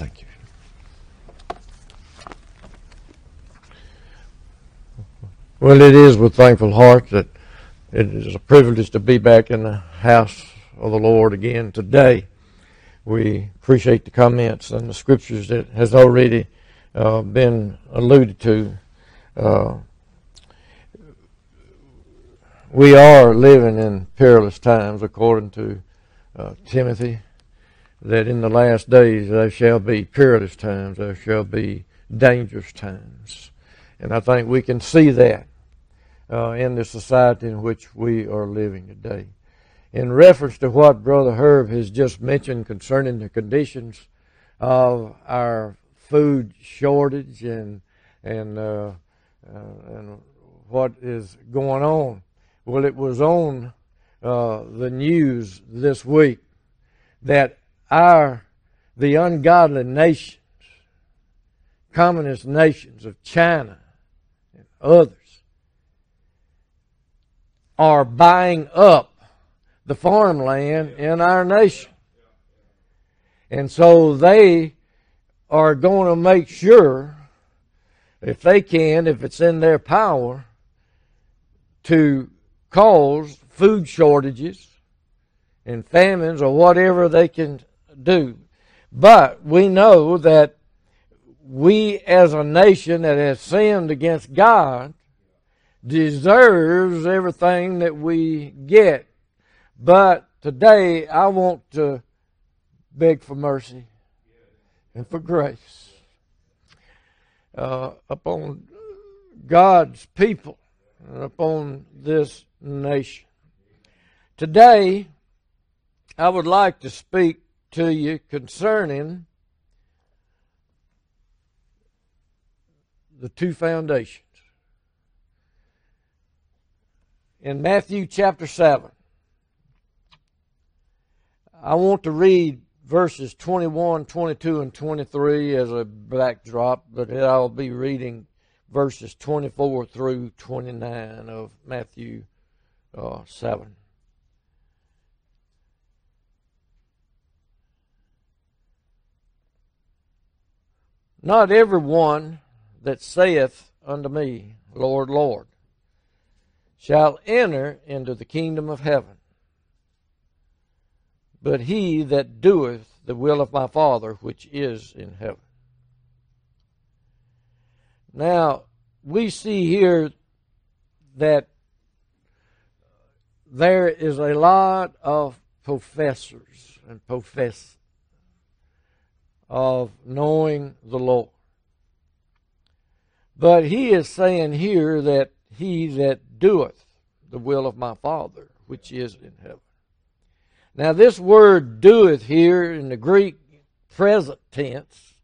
Thank you. Well, it is with thankful heart that it is a privilege to be back in the house of the Lord again today. We appreciate the comments and the scriptures that has already been alluded to. We are living in perilous times, according to Timothy, that in the last days there shall be perilous times, there shall be dangerous times. And I think we can see that in the society in which we are living today. In reference to what Brother Herb has just mentioned concerning the conditions of our food shortage and what is going on, well, it was on the news this week that the ungodly nations, communist nations of China and others, are buying up the farmland in our nation. And so they are going to make sure, if they can, if it's in their power, to cause food shortages and famines or whatever they can do. But we know that we as a nation that has sinned against God deserves everything that we get. But today I want to beg for mercy and for grace upon God's people and upon this nation. Today I would like to speak to you concerning the two foundations. In Matthew chapter 7, I want to read verses 21, 22, and 23 as a backdrop, but I'll be reading verses 24 through 29 of Matthew 7. Not every one that saith unto me, Lord, Lord, shall enter into the kingdom of heaven, but he that doeth the will of my Father which is in heaven. Now, we see here that there is a lot of professors and of knowing the Lord. But he is saying here that he that doeth the will of my Father which is in heaven. Now this word doeth here in the Greek present tense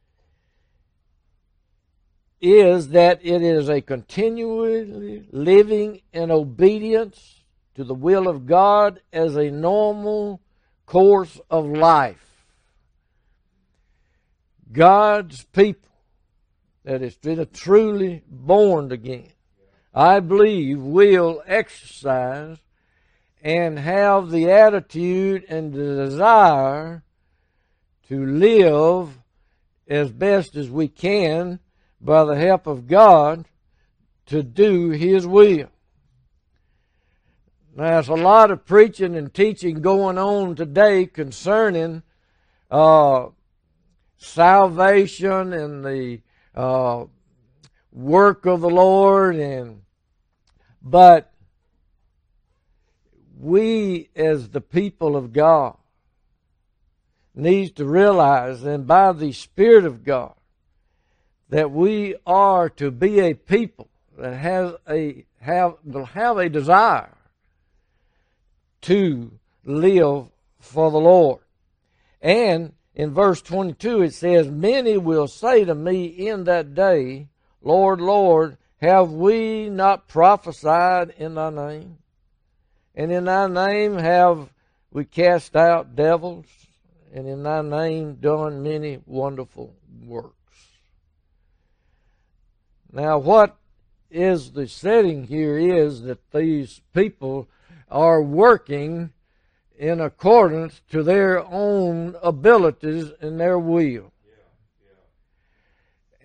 is that it is a continually living in obedience to the will of God as a normal course of life. God's people that is truly born again, I believe, will exercise and have the attitude and the desire to live as best as we can by the help of God to do His will. Now, there's a lot of preaching and teaching going on today concerning salvation and the work of the Lord, but we as the people of God need to realize, and by the Spirit of God, that we are to be a people that will have a desire to live for the Lord. And in verse 22 it says, many will say to me in that day, Lord, Lord, have we not prophesied in thy name? And in thy name have we cast out devils, and in thy name done many wonderful works. Now what is the setting here is that these people are working in accordance to their own abilities and their will.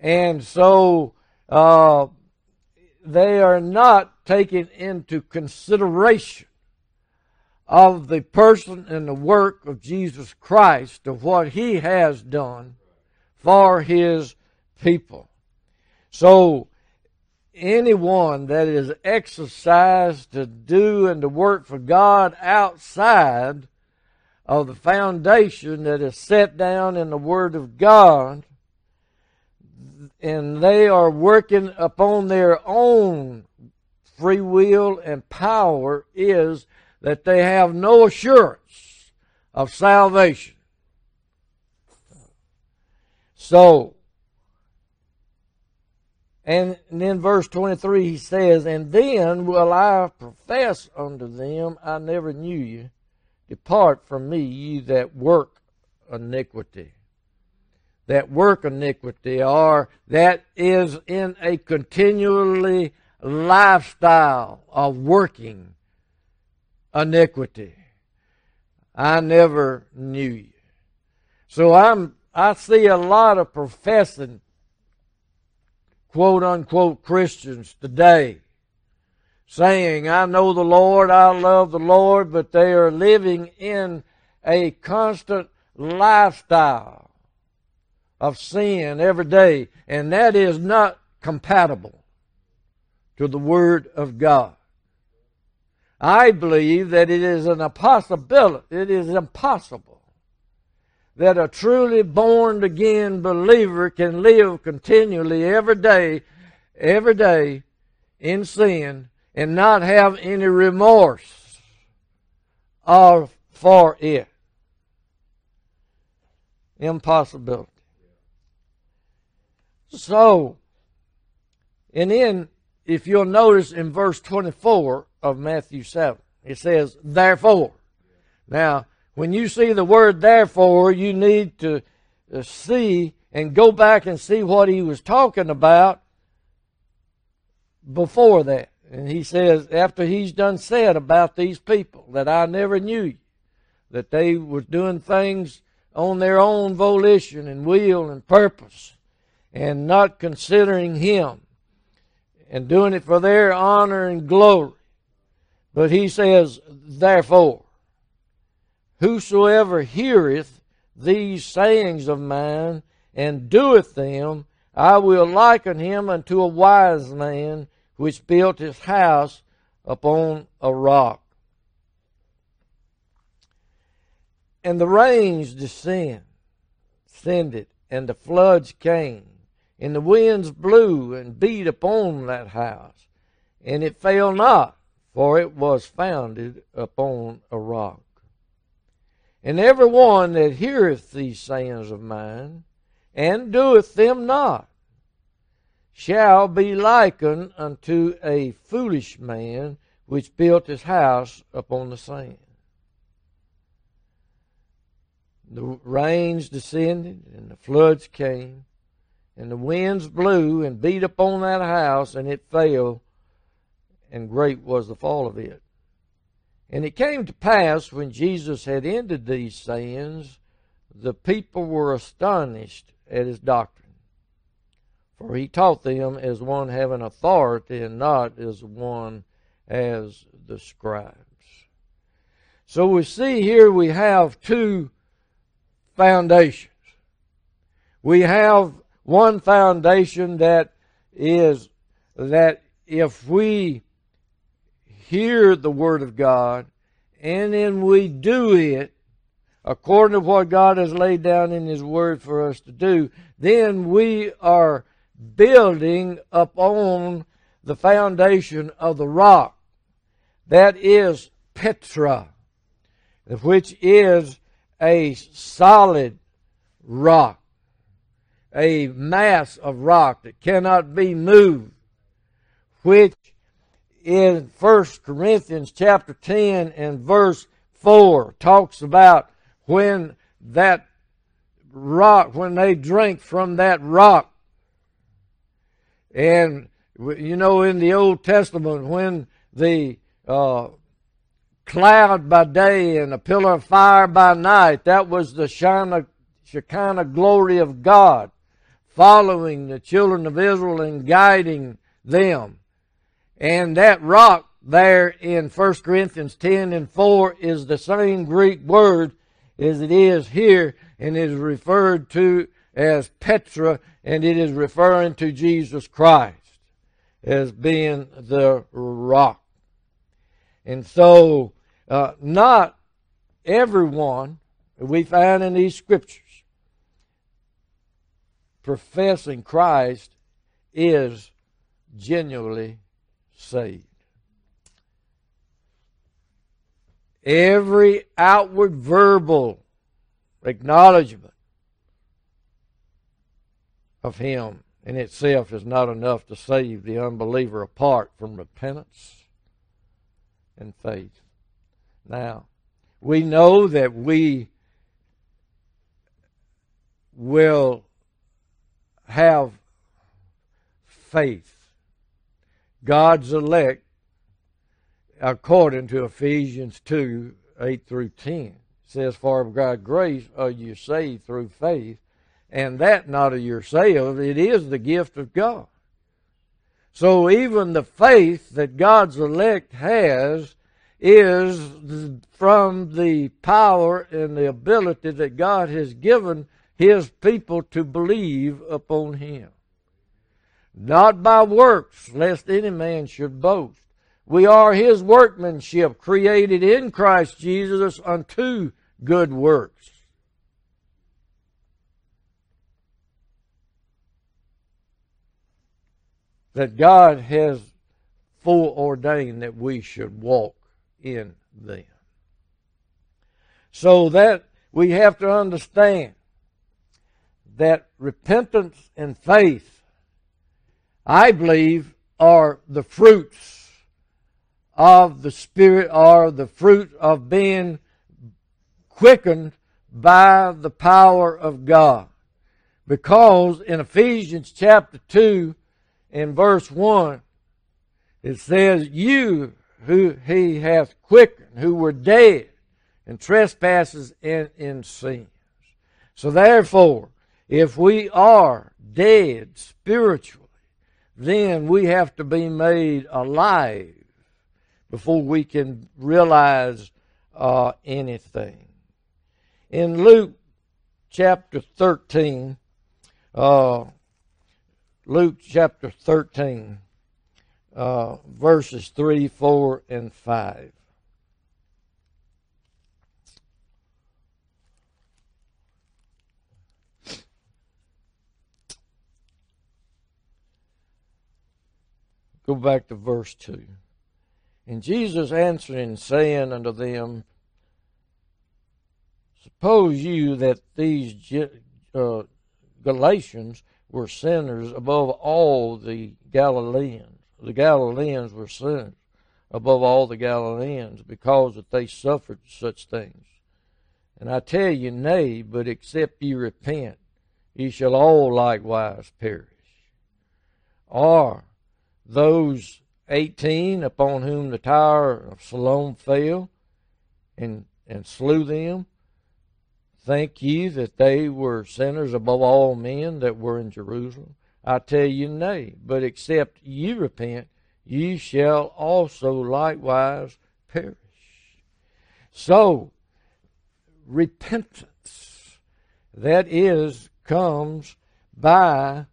And so they are not taking into consideration of the person and the work of Jesus Christ, of what He has done for His people. So anyone that is exercised to do and to work for God outside of the foundation that is set down in the Word of God, and they are working upon their own free will and power, is that they have no assurance of salvation. So, and then verse 23 he says, "And then will I profess unto them, I never knew you. Depart from me, ye that work iniquity." That work iniquity, or that is in a continually lifestyle of working iniquity. I never knew you. So I see a lot of professing quote unquote Christians today saying, I know the Lord, I love the Lord, but they are living in a constant lifestyle of sin every day, and that is not compatible to the Word of God. I believe that it is an impossibility. It is impossible that a truly born again believer can live continually every day in sin and not have any remorse for it. Impossibility. So, and then if you'll notice in verse 24 of Matthew 7, it says, therefore. Now, when you see the word therefore, you need to see and go back and see what he was talking about before that. And he says, after he's done said about these people, that I never knew you, that they were doing things on their own volition and will and purpose, and not considering Him, and doing it for their honor and glory. But he says, therefore, whosoever heareth these sayings of mine, and doeth them, I will liken him unto a wise man, which built his house upon a rock. And the rains descended, and the floods came, and the winds blew and beat upon that house, and it fell not, for it was founded upon a rock. And every one that heareth these sayings of mine, and doeth them not, shall be likened unto a foolish man, which built his house upon the sand. The rains descended, and the floods came, and the winds blew and beat upon that house, and it fell, and great was the fall of it. And it came to pass, when Jesus had ended these sayings, the people were astonished at his doctrine. For he taught them as one having authority, and not as one as the scribes. So we see here we have two foundations. We have one foundation that is that if we hear the Word of God and then we do it according to what God has laid down in His Word for us to do, then we are building upon the foundation of the rock. That is Petra, which is a solid rock, a mass of rock that cannot be moved, which in 1 Corinthians chapter 10 and verse 4 talks about when that rock, when they drink from that rock. And you know, in the Old Testament, when the cloud by day and a pillar of fire by night, that was the Shekinah glory of God following the children of Israel and guiding them. And that rock there in 1 Corinthians 10 and 4 is the same Greek word as it is here, and is referred to as Petra, and it is referring to Jesus Christ as being the rock. And so, not everyone we find in these scriptures professing Christ is genuinely saved. Every outward verbal acknowledgement of Him in itself is not enough to save the unbeliever apart from repentance and faith. Now, we know that we will have faith. God's elect, according to Ephesians 2, 8 through 10, says, "For of God's grace are you saved through faith, and that not of yourselves, it is the gift of God." So even the faith that God's elect has is from the power and the ability that God has given His people to believe upon Him. Not by works, lest any man should boast. We are His workmanship, created in Christ Jesus unto good works. That God has foreordained that we should walk in them. So that we have to understand that repentance and faith, I believe, are the fruits of the Spirit, are the fruit of being quickened by the power of God. Because in Ephesians chapter 2 in verse 1, it says, "You who He hath quickened, who were dead in trespasses and in sins." So therefore, if we are dead spiritually, then we have to be made alive before we can realize anything. In Luke chapter 13, verses 3, 4, and 5. Go back to verse 2. "And Jesus answering, saying unto them, Suppose you that these Galatians were sinners above all the Galileans. The Galileans were sinners above all the Galileans, because that they suffered such things. And I tell you, nay, but except ye repent, ye shall all likewise perish. Or those 18 upon whom the tower of Siloam fell and slew them, think ye that they were sinners above all men that were in Jerusalem? I tell you, nay, but except ye repent, ye shall also likewise perish." So, repentance, that is, comes by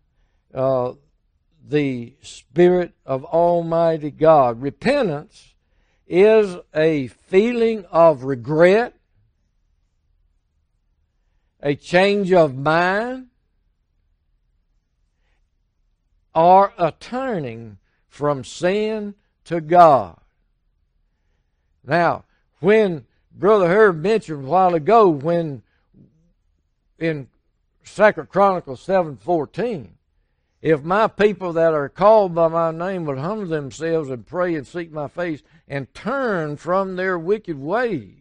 the Spirit of Almighty God. Repentance is a feeling of regret, a change of mind, or a turning from sin to God. Now, when Brother Herb mentioned a while ago, when in 2 Chronicles 7:14, "If my people that are called by my name will humble themselves and pray and seek my face and turn from their wicked ways,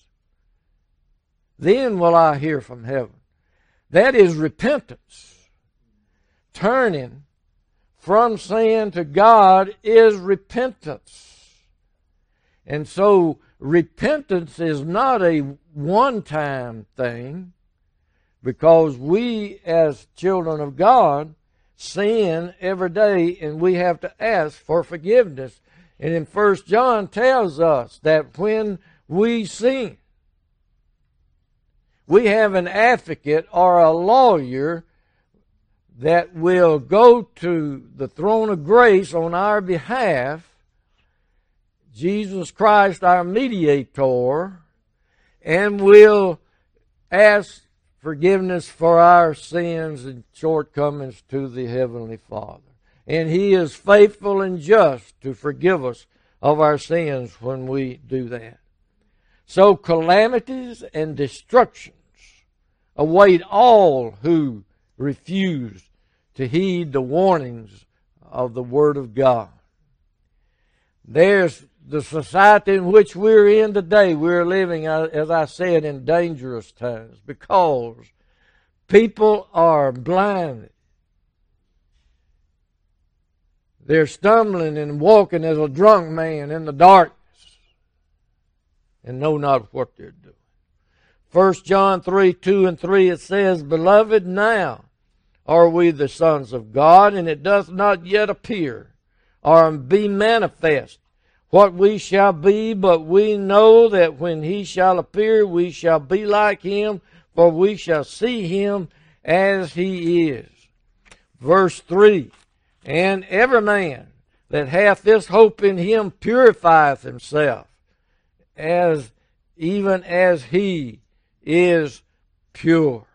then will I hear from heaven." That is repentance. Turning from sin to God is repentance. And so repentance is not a one-time thing, because we as children of God sin every day, and we have to ask for forgiveness. And in 1 John tells us that when we sin, we have an advocate or a lawyer that will go to the throne of grace on our behalf, Jesus Christ, our mediator, and will ask forgiveness for our sins and shortcomings to the Heavenly Father. And He is faithful and just to forgive us of our sins when we do that. So calamities and destructions await all who refuse to heed the warnings of the Word of God. There's the society in which we're in today. We're living, as I said, in dangerous times because people are blinded. They're stumbling and walking as a drunk man in the darkness and know not what they're doing. 1 John 3:2-3, it says, Beloved, now are we the sons of God, and it doth not yet appear or be manifest what we shall be, but we know that when He shall appear, we shall be like Him, for we shall see Him as He is. Verse 3, And every man that hath this hope in Him purifieth himself, even as He is pure.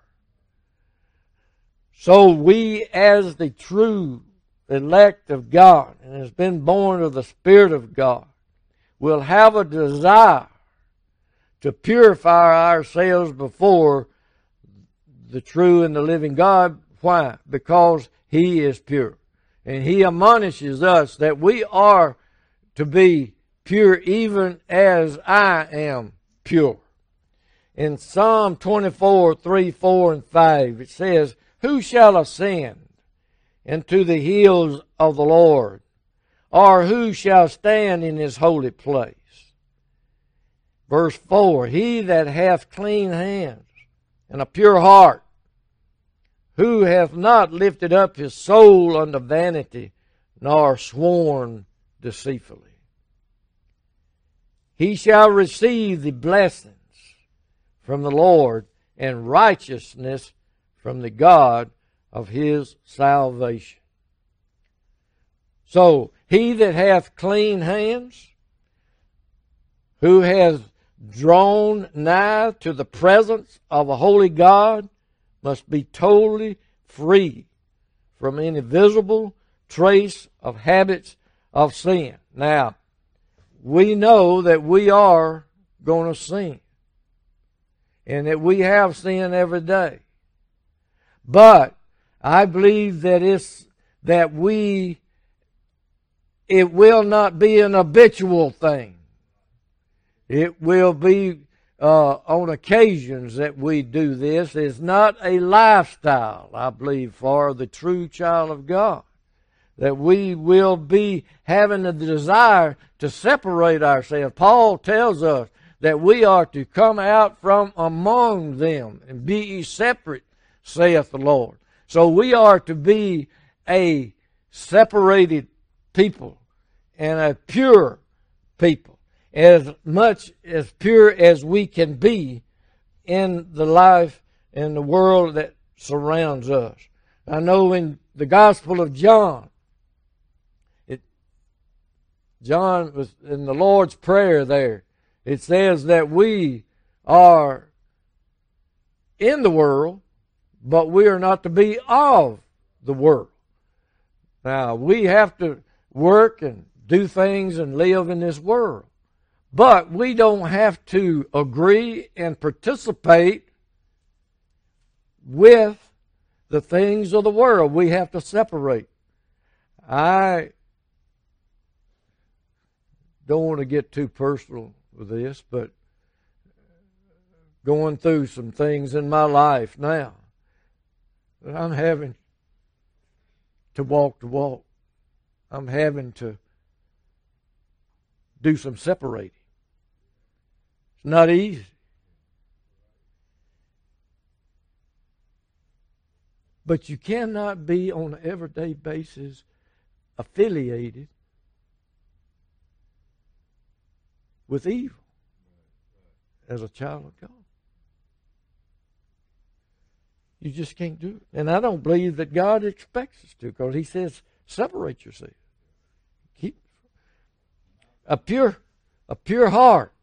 So we, as the true elect of God, and has been born of the Spirit of God, will have a desire to purify ourselves before the true and the living God. Why? Because He is pure. And He admonishes us that we are to be pure even as I am pure. In Psalm 24:3, 4, and 5, it says, Who shall ascend into the hills of the Lord? Or who shall stand in His holy place? Verse 4, He that hath clean hands and a pure heart, who hath not lifted up his soul unto vanity, nor sworn deceitfully. He shall receive the blessings from the Lord, and righteousness from the God of his salvation. So, he that hath clean hands, who has drawn nigh to the presence of a holy God, must be totally free from any visible trace of habits of sin. Now, we know that we are going to sin, and that we have sin every day. But I believe that it will not be an habitual thing. It will be on occasions that we do this. It's not a lifestyle, I believe, for the true child of God. That we will be having a desire to separate ourselves. Paul tells us that we are to come out from among them and be ye separate, saith the Lord. So we are to be a separated people and a pure people, as much as pure as we can be in the life and the world that surrounds us. I know in the Gospel of John, John was in the Lord's Prayer there. It says that we are in the world, but we are not to be of the world. Now, we have to work and do things and live in this world. But we don't have to agree and participate with the things of the world. We have to separate. I don't want to get too personal with this, but going through some things in my life now, I'm having to walk the walk. I'm having to do some separating. It's not easy. But you cannot be on an everyday basis affiliated with evil as a child of God. You just can't do it. And I don't believe that God expects us to, because He says, separate yourself. Keep a pure heart.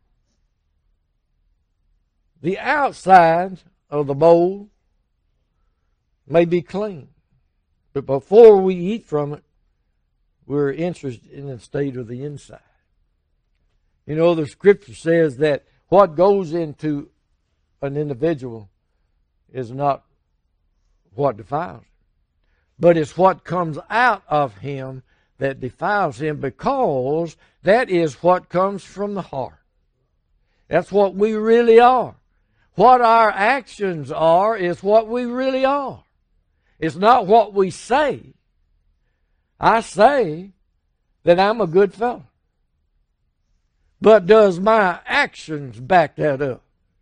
The outside of the bowl may be clean, but before we eat from it, we're interested in the state of the inside. You know, the Scripture says that what goes into an individual is not what defiles him, but it's what comes out of him that defiles him, because that is what comes from the heart. That's what we really are. What our actions are is what we really are. It's not what we say. I say that I'm a good fellow, but does my actions back that up?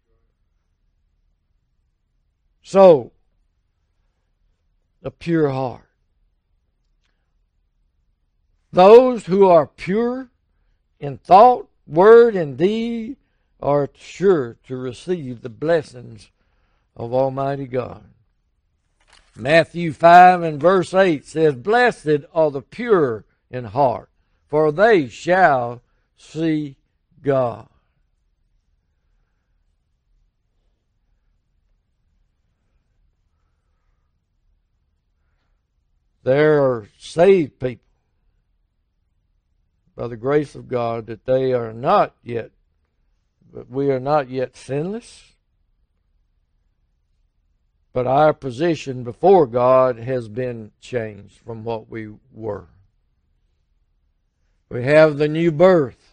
So, a pure heart. Those who are pure in thought, word, and deed are sure to receive the blessings of Almighty God. Matthew 5 and verse 8 says, "Blessed are the pure in heart, for they shall see God." There are saved people, by the grace of God, that they are not yet, but we are not yet sinless. But our position before God has been changed from what we were. We have the new birth,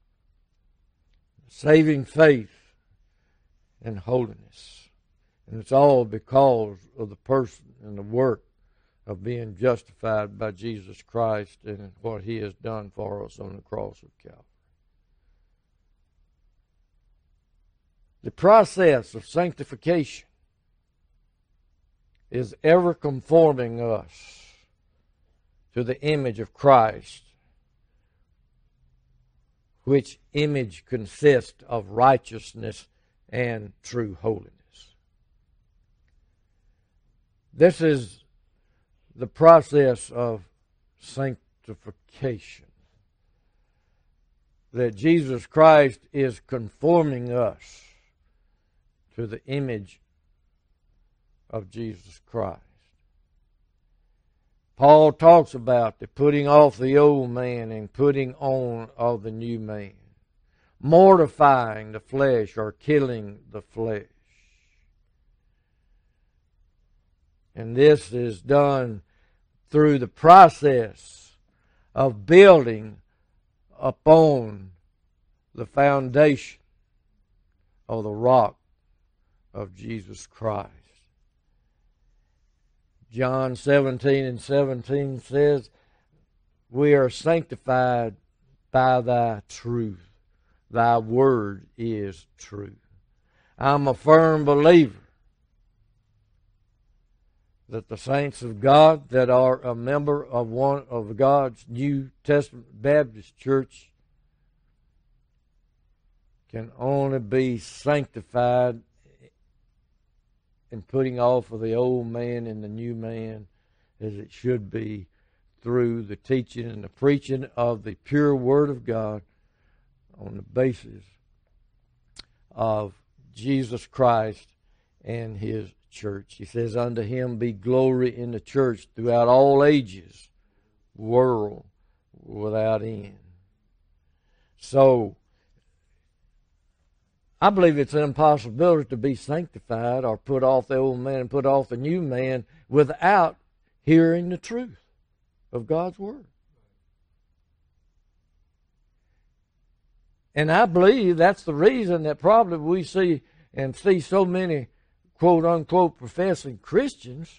saving faith, and holiness. And it's all because of the person and the work of being justified by Jesus Christ and what He has done for us on the cross of Calvary. The process of sanctification is ever conforming us to the image of Christ, which image consists of righteousness and true holiness. This is the process of sanctification, that Jesus Christ is conforming us to the image of Jesus Christ. Paul talks about the putting off the old man and putting on of the new man, mortifying the flesh or killing the flesh. And this is done through the process of building upon the foundation of the rock of Jesus Christ. John 17 and 17 says, "We are sanctified by Thy truth. Thy word is truth." I'm a firm believer that the saints of God that are a member of one of God's New Testament Baptist Church can only be sanctified and putting off of the old man and the new man as it should be, through the teaching and the preaching of the pure Word of God on the basis of Jesus Christ and His church. He says, "Unto Him be glory in the church throughout all ages, world without end." So, I believe it's an impossibility to be sanctified or put off the old man and put off the new man without hearing the truth of God's Word. And I believe that's the reason that probably we see so many quote-unquote professing Christians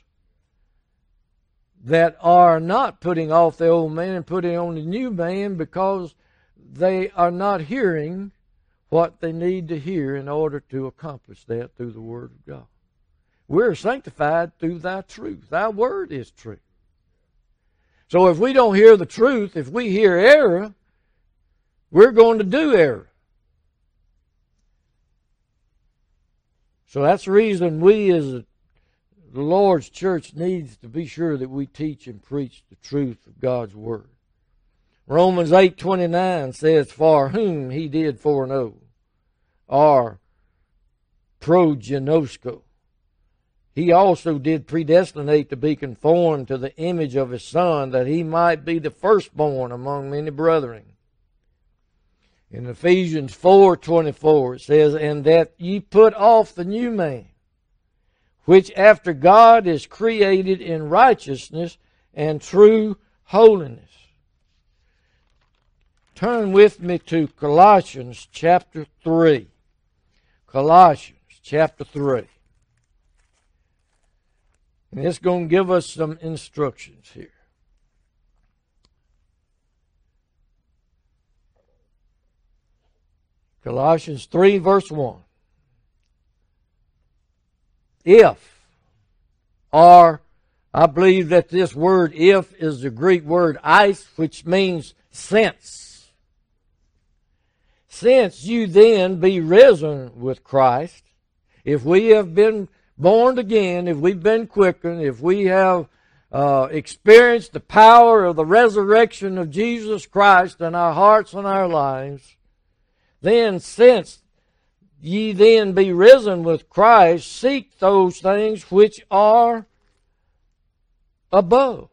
that are not putting off the old man and putting on the new man, because they are not hearing what they need to hear in order to accomplish that through the Word of God. we're sanctified through thy truth. Thy word is truth. So if we don't hear the truth, if we hear error, we're going to do error. So that's the reason we as the Lord's church needs to be sure that we teach and preach the truth of God's word. Romans 8:29 says, for whom he did foreknow, or prognosco, he also did predestinate to be conformed to the image of his Son, that he might be the firstborn among many brethren. In Ephesians 4:24 it says, and that ye put off the new man, which after God is created in righteousness and true holiness. Turn with me to Colossians chapter 3. Colossians chapter 3. And it's going to give us some instructions here. Colossians 3 verse 1. If, or I believe that this word if is the Greek word eis, which means since. Since you then be risen with Christ, if we have been born again, if we've been quickened, if we have experienced the power of the resurrection of Jesus Christ in our hearts and our lives, then since ye then be risen with Christ, seek those things which are above,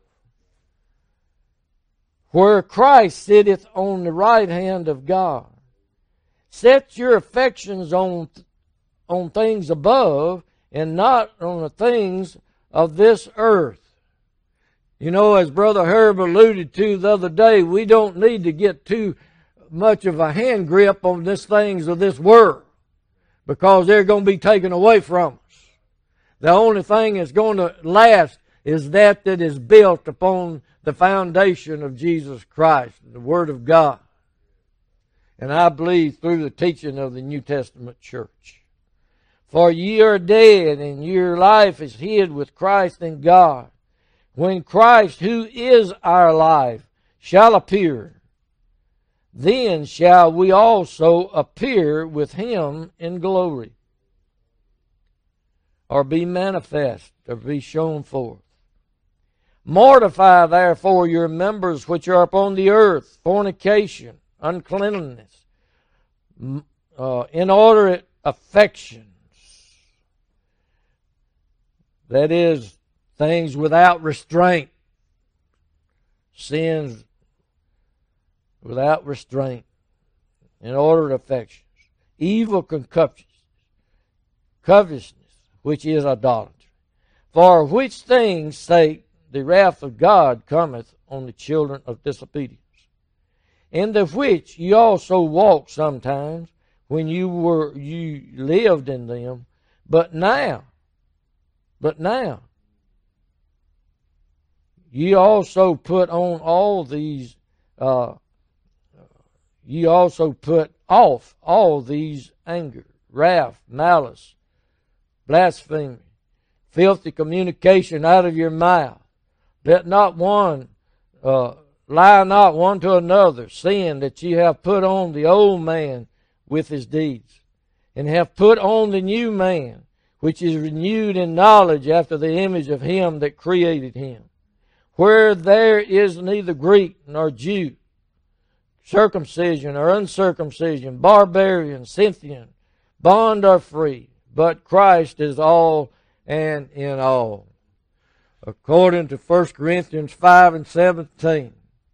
where Christ sitteth on the right hand of God. Set your affections on things above, and not on the things of this earth. You know, as Brother Herb alluded to the other day, we don't need to get too much of a hand grip on these things of this world, because they're going to be taken away from us. The only thing that's going to last is that is built upon the foundation of Jesus Christ, the Word of God. And I believe through the teaching of the New Testament church. For ye are dead, and your life is hid with Christ in God. When Christ, who is our life, shall appear, then shall we also appear with him in glory, or be manifest, or be shown forth. Mortify therefore your members which are upon the earth, fornication, uncleanness, inordinate affections, that is, things without restraint, sins without restraint, inordinate affections, evil concupiscence, covetousness, which is idolatry. For which things sake the wrath of God cometh on the children of disobedience, in the which ye also walked sometimes when you lived in them, but now ye also put on all these. Ye also put off all these: anger, wrath, malice, blasphemy, filthy communication out of your mouth. Let not one lie not one to another, seeing that ye have put on the old man with his deeds, and have put on the new man, which is renewed in knowledge after the image of him that created him. Where there is neither Greek nor Jew, circumcision or uncircumcision, barbarian, Scythian, bond or free, but Christ is all and in all. According to 1 Corinthians 5:17,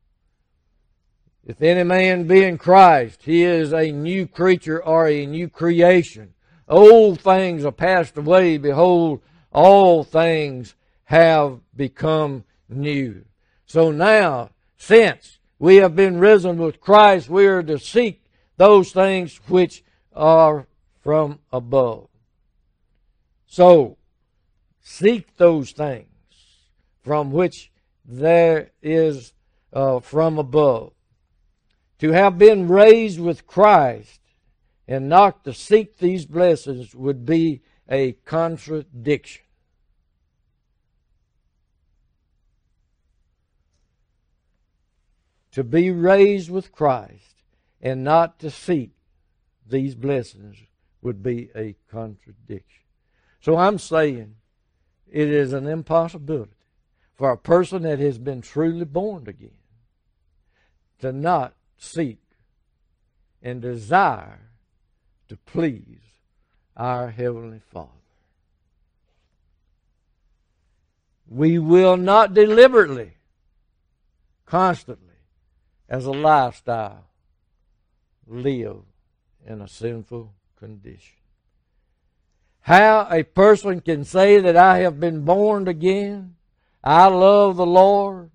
if any man be in Christ, he is a new creature or a new creation. Old things are passed away. Behold, all things have become new. So now, since we have been risen with Christ, we are to seek those things which are from above. So, seek those things from which there is from above. To have been raised with Christ and not to seek these blessings would be a contradiction. to be raised with Christ and not to seek these blessings would be a contradiction. So I'm saying it is an impossibility for a person that has been truly born again to not seek and desire to please our Heavenly Father. We will not deliberately, constantly, as a lifestyle, live in a sinful condition. How a person can say that I have been born again, I love the Lord,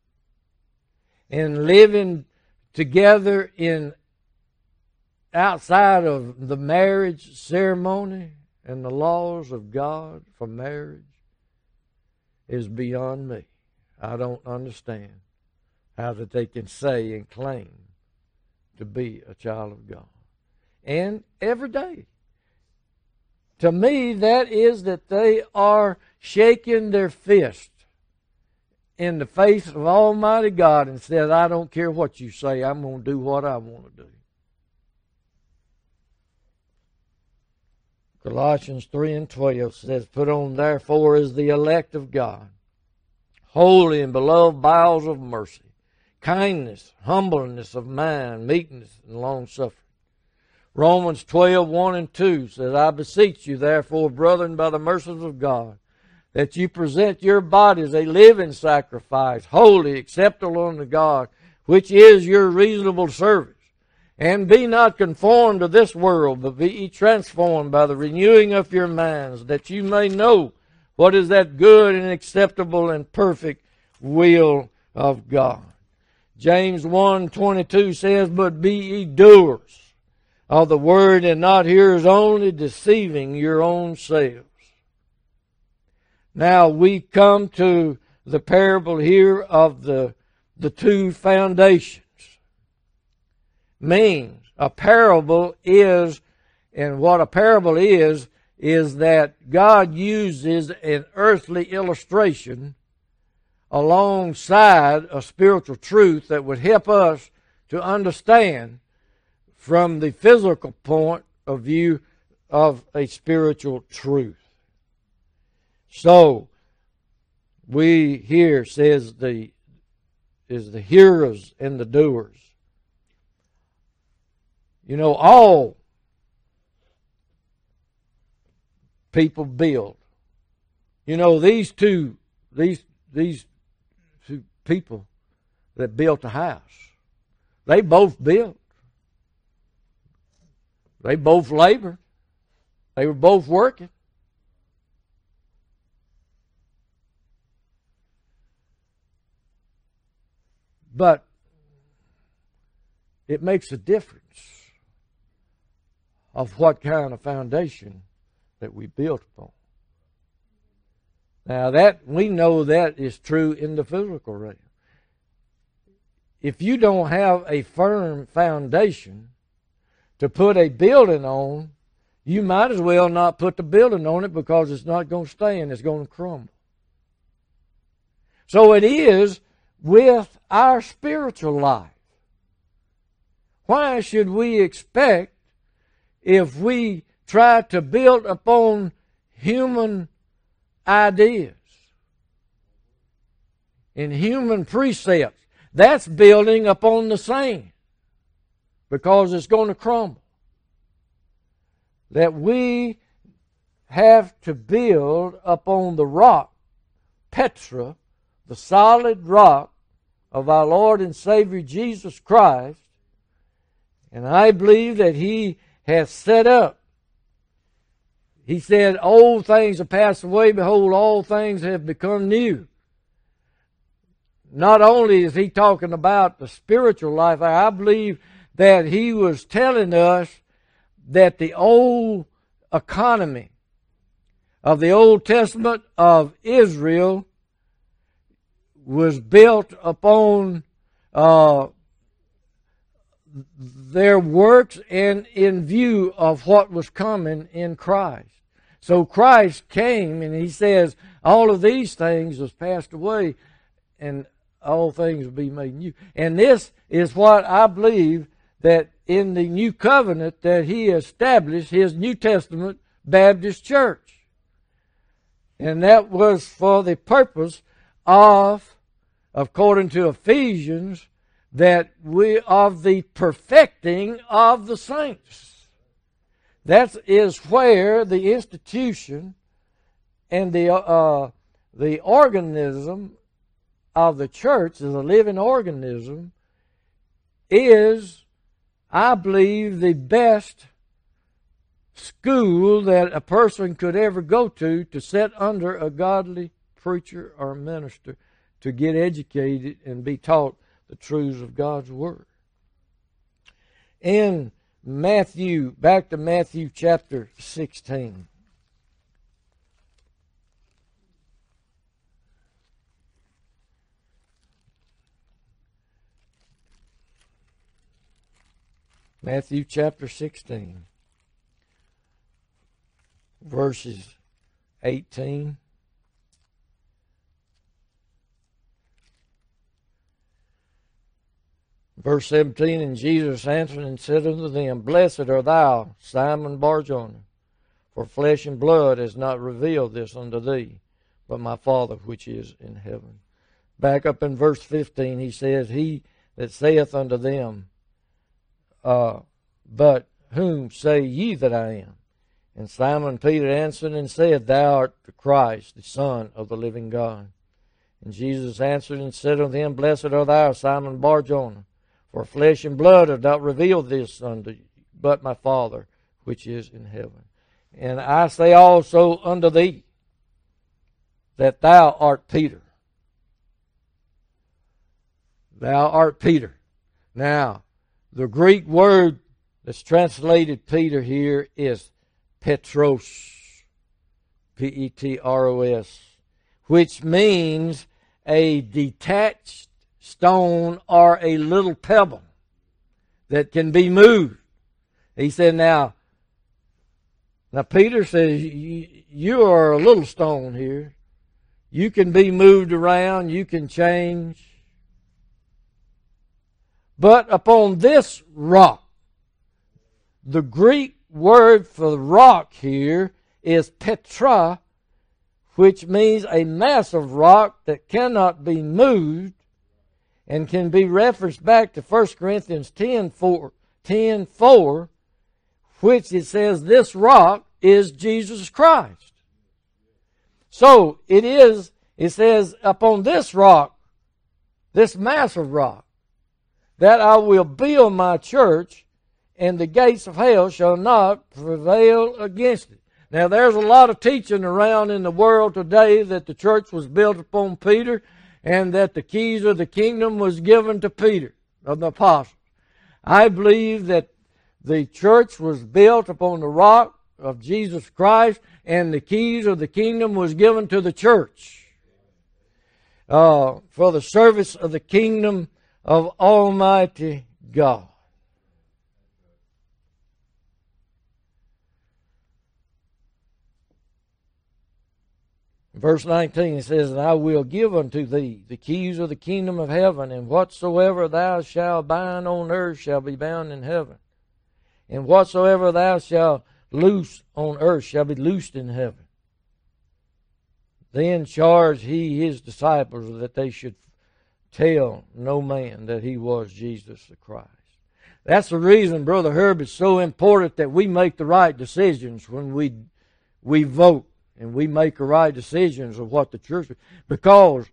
and living together in outside of the marriage ceremony and the laws of God for marriage is beyond me. I don't understand how that they can say and claim to be a child of God. And every day, to me, that is that they are shaking their fist in the face of Almighty God and said, I don't care what you say, I'm going to do what I want to do. Colossians 3:12 says, put on therefore as the elect of God, holy and beloved bowels of mercy, kindness, humbleness of mind, meekness, and long-suffering. Romans 12:1 and 2 says, I beseech you therefore, brethren, by the mercies of God, that you present your bodies a living sacrifice, holy, acceptable unto God, which is your reasonable service. And be not conformed to this world, but be ye transformed by the renewing of your minds, that you may know what is that good and acceptable and perfect will of God. James 1:22 says, but be ye doers of the word and not hearers only, deceiving your own selves. Now we come to the parable here of the two foundations. Means a parable is, and what a parable is that God uses an earthly illustration alongside a spiritual truth that would help us to understand from the physical point of view of a spiritual truth. So, we here says the hearers and the doers. You know, all people build. You know, these two people that built a house, they both built. They both labored. They were both working. But it makes a difference of what kind of foundation that we built upon. Now that we know that is true in the physical realm. If you don't have a firm foundation to put a building on, you might as well not put the building on it because it's not going to stand, it's going to crumble. So it is with our spiritual life. Why should we expect, if we try to build upon human ideas and human precepts, that's building upon the sand because it's going to crumble. That we have to build upon the rock, Petra, the solid rock of our Lord and Savior Jesus Christ. And I believe that He has set up. He said, old things have passed away, behold, all things have become new. Not only is He talking about the spiritual life, I believe that He was telling us that the old economy of the Old Testament of Israel was built upon their works and in view of what was coming in Christ. So Christ came and He says, all of these things was passed away, and all things will be made new. And this is what I believe, that in the new covenant that he established his New Testament Baptist church. And that was for the purpose of, according to Ephesians, that we of the perfecting of the saints. That is where the institution and the organism of the church, as a living organism, is, I believe, the best school that a person could ever go to sit under a godly preacher or minister to get educated and be taught the truths of God's Word. In Matthew, back to Matthew chapter 16. Matthew chapter 16, verses 18. Verse 17, and Jesus answered and said unto them, Blessed art thou, Simon Bar-Jonah, for flesh and blood has not revealed this unto thee, but my Father which is in heaven. Back up in verse 15, he says, He that saith unto them, But whom say ye that I am? And Simon Peter answered and said, Thou art the Christ, the Son of the living God. And Jesus answered and said unto him, Blessed art thou, Simon Bar-Jonah, for flesh and blood have not revealed this unto you, but my Father which is in heaven. And I say also unto thee, that thou art Peter. Thou art Peter. Now, the Greek word that's translated Peter here is Petros, Petros, which means a detached stone or a little pebble that can be moved. He said, now Peter says, you are a little stone here. You can be moved around. You can change. But upon this rock, the Greek word for rock here is Petra, which means a mass of rock that cannot be moved, and can be referenced back to 1 Corinthians 10:4, which it says this rock is Jesus Christ. So it says, upon this rock, this mass of rock, that I will build my church, and the gates of hell shall not prevail against it. Now, there's a lot of teaching around in the world today that the church was built upon Peter, and that the keys of the kingdom was given to Peter, of the apostles. I believe that the church was built upon the rock of Jesus Christ, and the keys of the kingdom was given to the church for the service of the kingdom of Almighty God. Verse 19, it says, And I will give unto thee the keys of the kingdom of heaven, and whatsoever thou shalt bind on earth shall be bound in heaven. And whatsoever thou shalt loose on earth shall be loosed in heaven. Then charged he his disciples that they should tell no man that he was Jesus the Christ. That's the reason, Brother Herb, it's so important that we make the right decisions when we vote. And we make the right decisions of what the church, because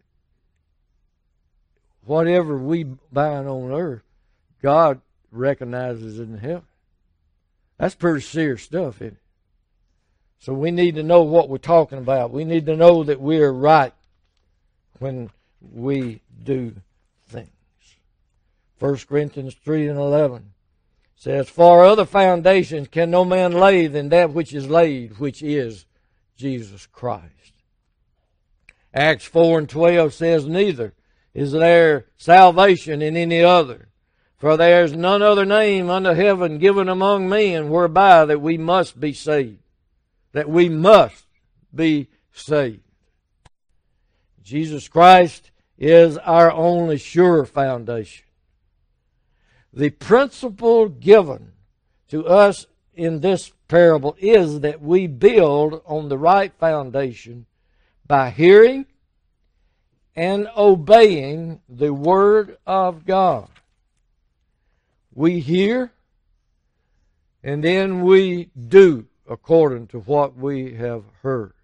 whatever we bind on earth, God recognizes in heaven. That's pretty serious stuff, isn't it? So we need to know what we're talking about. We need to know that we're right when we do things. 1 Corinthians 3:11 says, For other foundations can no man lay than that which is laid, which is Jesus Christ. Acts 4:12 says, Neither is there salvation in any other, for there is none other name under heaven given among men whereby that we must be saved. That we must be saved. Jesus Christ is our only sure foundation. The principle given to us in this parable is that we build on the right foundation by hearing and obeying the Word of God. We hear and then we do according to what we have heard.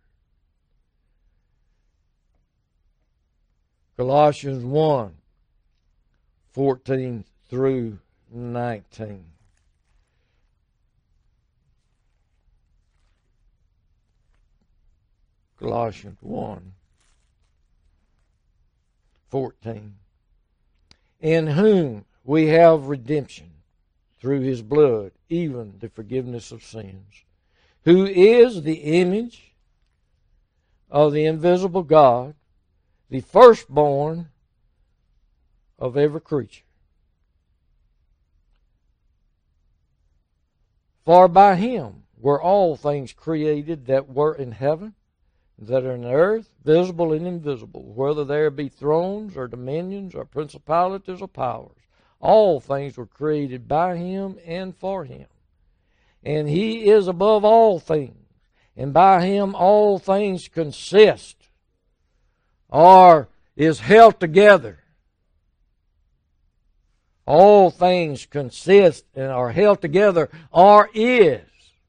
Colossians 1, 14 through 19. Colossians 1, 14. In whom we have redemption through His blood, even the forgiveness of sins, who is the image of the invisible God, the firstborn of every creature. For by Him were all things created that were in heaven, that are in the earth, visible and invisible, whether there be thrones or dominions or principalities or powers. All things were created by Him and for Him. And He is above all things, and by Him all things consist, or is held together. All things consist and are held together, or is.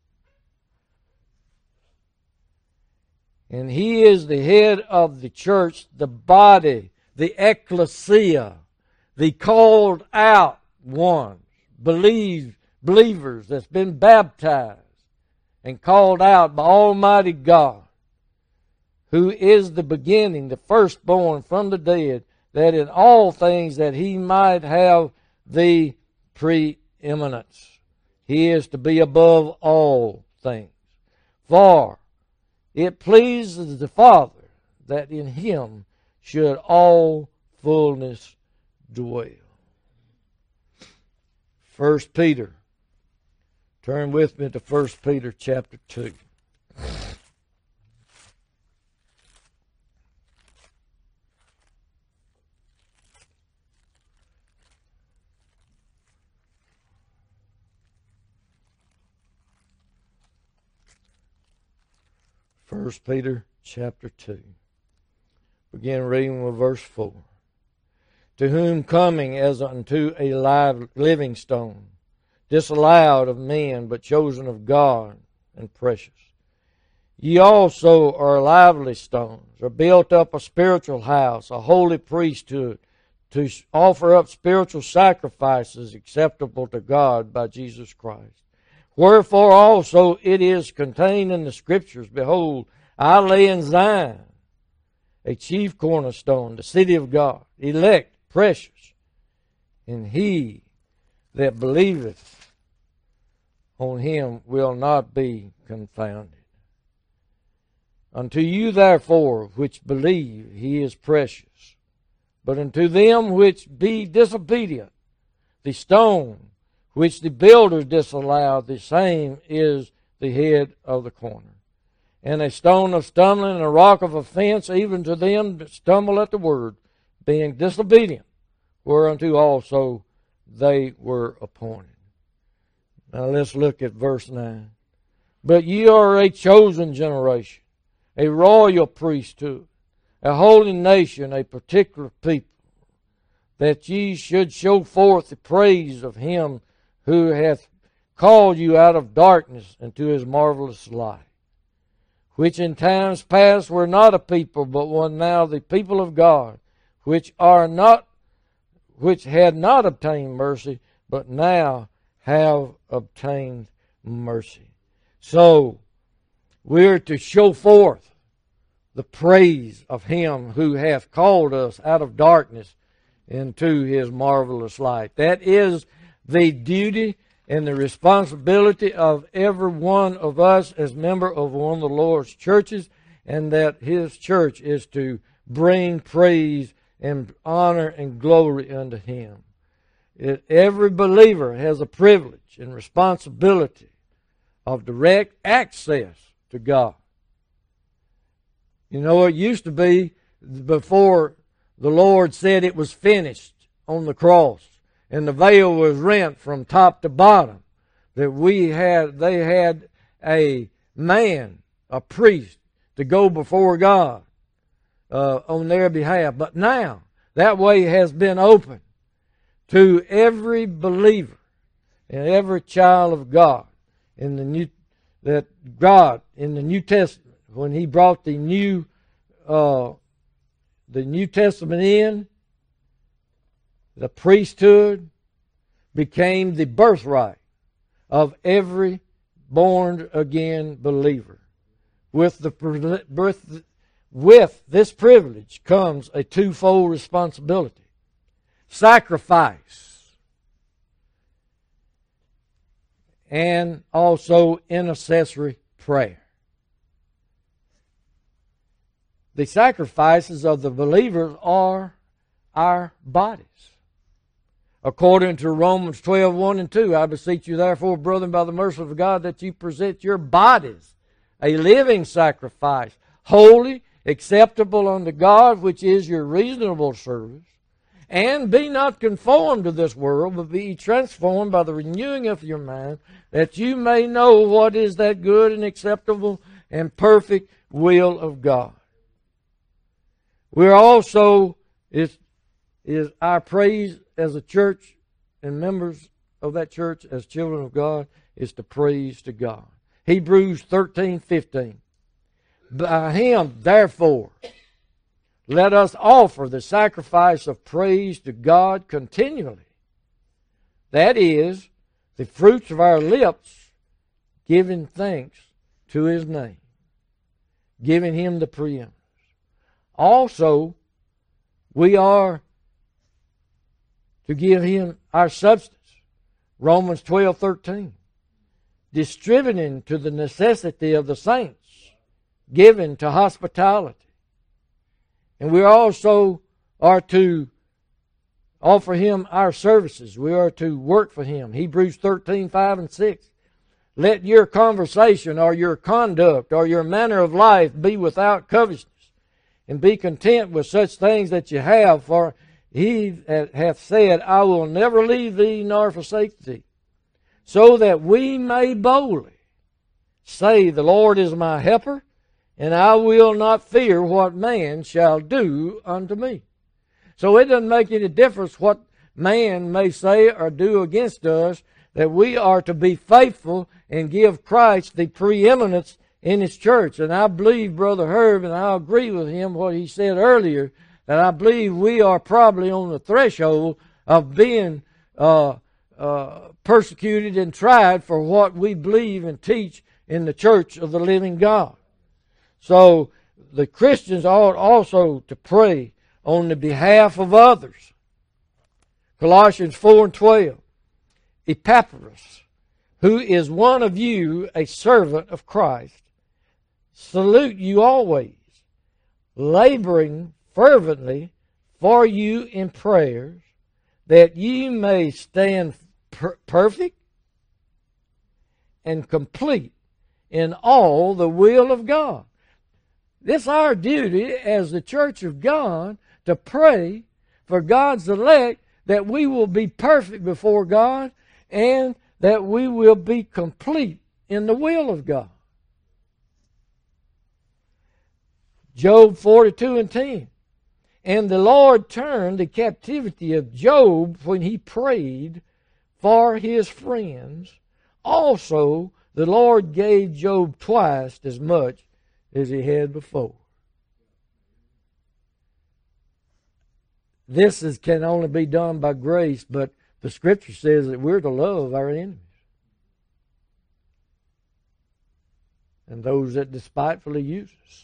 And He is the head of the church, the body, the ecclesia, the called out ones, believers that's been baptized and called out by Almighty God, who is the beginning, the firstborn from the dead, that in all things that He might have the preeminence. He is to be above all things. For it pleases the Father that in Him should all fullness dwell. 1 Peter. Turn with me to 1 Peter chapter 2. First Peter chapter 2. Begin reading with verse 4. To whom coming as unto a living stone, disallowed of men, but chosen of God and precious. Ye also are lively stones, are built up a spiritual house, a holy priesthood, to offer up spiritual sacrifices acceptable to God by Jesus Christ. Wherefore also it is contained in the Scriptures, Behold, I lay in Zion a chief cornerstone, the city of God, elect, precious, and he that believeth on Him will not be confounded. Unto you therefore which believe He is precious, but unto them which be disobedient, the stone which the builders disallowed, the same is the head of the corner. And a stone of stumbling and a rock of offense, even to them that stumble at the word, being disobedient, whereunto also they were appointed. Now let's look at verse 9. But ye are a chosen generation, a royal priesthood, a holy nation, a particular people, that ye should show forth the praise of Him who hath called you out of darkness into His marvelous light, which in times past were not a people, but were now the people of God, which had not obtained mercy, but now have obtained mercy. So we're to show forth the praise of Him who hath called us out of darkness into His marvelous light. That is the duty and the responsibility of every one of us as member of one of the Lord's churches, and that His church is to bring praise and honor and glory unto Him. Every believer has a privilege and responsibility of direct access to God. You know, it used to be before the Lord said it was finished on the cross, and the veil was rent from top to bottom, that they had a man, a priest, to go before God on their behalf. But now that way has been opened to every believer and every child of God in the New Testament, when He brought the New Testament in, the priesthood became the birthright of every born-again believer. With this privilege comes a twofold responsibility: sacrifice and also intercessory prayer. The sacrifices of the believers are our bodies. According to Romans 12:1 and 2, I beseech you therefore, brethren, by the mercy of God, that you present your bodies a living sacrifice, holy, acceptable unto God, which is your reasonable service. And be not conformed to this world, but be transformed by the renewing of your mind, that you may know what is that good and acceptable and perfect will of God. We're also, is our praise as a church and members of that church as children of God, is to praise to God. Hebrews 13:15. By Him, therefore, let us offer the sacrifice of praise to God continually. That is, the fruits of our lips, giving thanks to His name, giving Him the preeminence. Also, we are to give Him our substance. Romans 12:13. Distributing to the necessity of the saints, given to hospitality. And we also are to offer Him our services. We are to work for Him. Hebrews 13:5 and 6. Let your conversation or your conduct or your manner of life be without covetousness, and be content with such things that you have, for He hath said, I will never leave thee nor forsake thee. So that we may boldly say, the Lord is my helper, and I will not fear what man shall do unto me. So it doesn't make any difference what man may say or do against us, that we are to be faithful and give Christ the preeminence in His church. And I believe Brother Herb, and I agree with him what he said earlier, that I believe we are probably on the threshold of being persecuted and tried for what we believe and teach in the church of the living God. So the Christians ought also to pray on the behalf of others. Colossians 4:12. Epaphras, who is one of you, a servant of Christ, salute you always, laboring fervently for you in prayers, that ye may stand perfect and complete in all the will of God. This is our duty as the church of God, to pray for God's elect, that we will be perfect before God and that we will be complete in the will of God. Job 42:10. And the Lord turned the captivity of Job when he prayed for his friends. Also, the Lord gave Job twice as much as he had before. This can only be done by grace, but the Scripture says that we're to love our enemies and those that despitefully use us.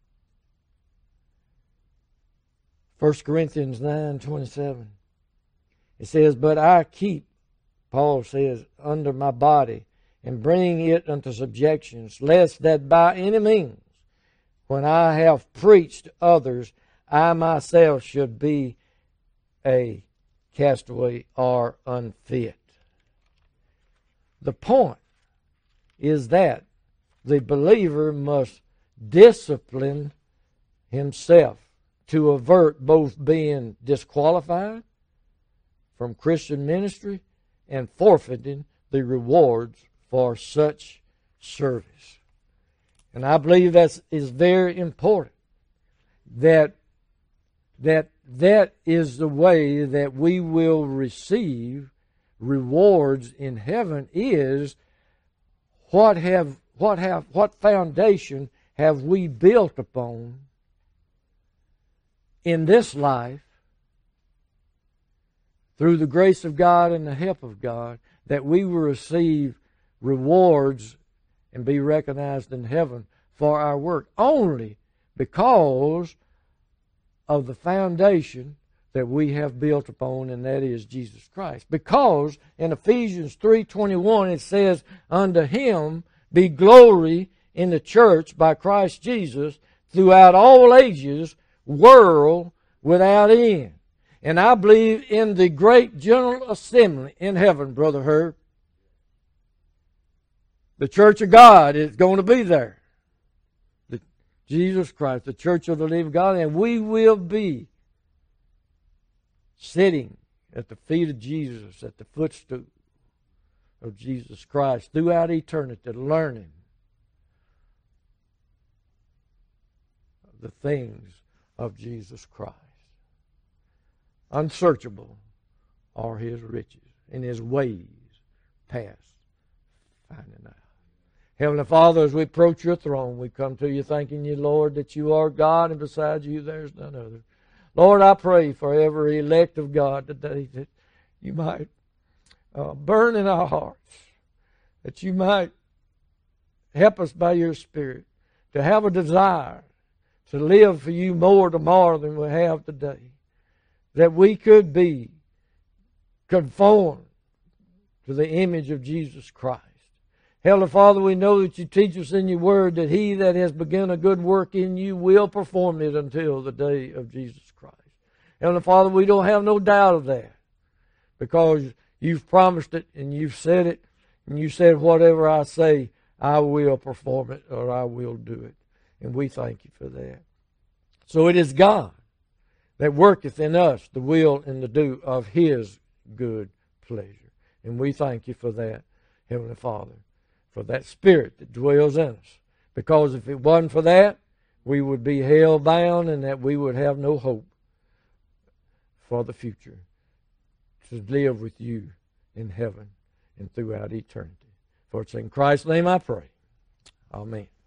1 Corinthians 9:27. It says, but I keep, Paul says, under my body, and bring it unto subjection, lest that by any means, when I have preached others, I myself should be a castaway or unfit. The point is that the believer must discipline himself to avert both being disqualified from Christian ministry and forfeiting the rewards for such service. And I believe that is very important. That is the way that we will receive rewards in heaven, is what foundation have we built upon in this life through the grace of God and the help of God, that we will receive rewards and be recognized in heaven for our work only because of the foundation that we have built upon, and that is Jesus Christ. Because in Ephesians 3:21 it says, "Unto him be glory in the church by Christ Jesus throughout all ages, world without end." And I believe in the great general assembly in heaven, Brother Herb. The church of God is going to be there. Jesus Christ, the church of the living God, and we will be sitting at the feet of Jesus, at the footstool of Jesus Christ throughout eternity, learning the things of Jesus Christ. Unsearchable are his riches, and his ways past finding out. Heavenly Father, as we approach your throne, we come to you thanking you, Lord, that you are God, and besides you there's none other. Lord, I pray for every elect of God today that you might burn in our hearts, that you might help us by your Spirit to have a desire to live for you more tomorrow than we have today, that we could be conformed to the image of Jesus Christ. Heavenly Father, we know that you teach us in your word that he that has begun a good work in you will perform it until the day of Jesus Christ. Heavenly Father, we don't have no doubt of that, because you've promised it and you've said it, and you said, whatever I say, I will perform it, or I will do it. And we thank you for that. So it is God that worketh in us the will and the do of his good pleasure. And we thank you for that, Heavenly Father, for that Spirit that dwells in us. Because if it wasn't for that, we would be hell-bound, and that we would have no hope for the future to live with you in heaven and throughout eternity. For it's in Christ's name I pray. Amen.